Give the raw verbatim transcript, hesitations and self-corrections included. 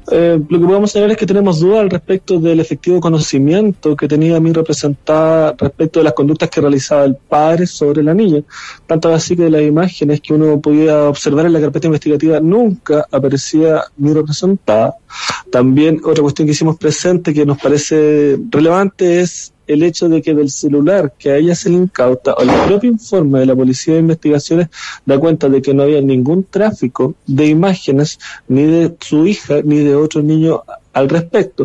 Eh, lo que podemos señalar es que tenemos dudas al respecto del efectivo conocimiento que tenía mi representada respecto de las conductas que realizaba el padre sobre la niña. Tanto así que de las imágenes que uno podía observar en la carpeta investigativa nunca aparecía mi representada. También otra cuestión que hicimos presente que nos parece relevante es el hecho de que del celular que a ella se le incauta, o el propio informe de la Policía de Investigaciones da cuenta de que no había ningún tráfico de imágenes ni de su hija ni de otro niño al respecto.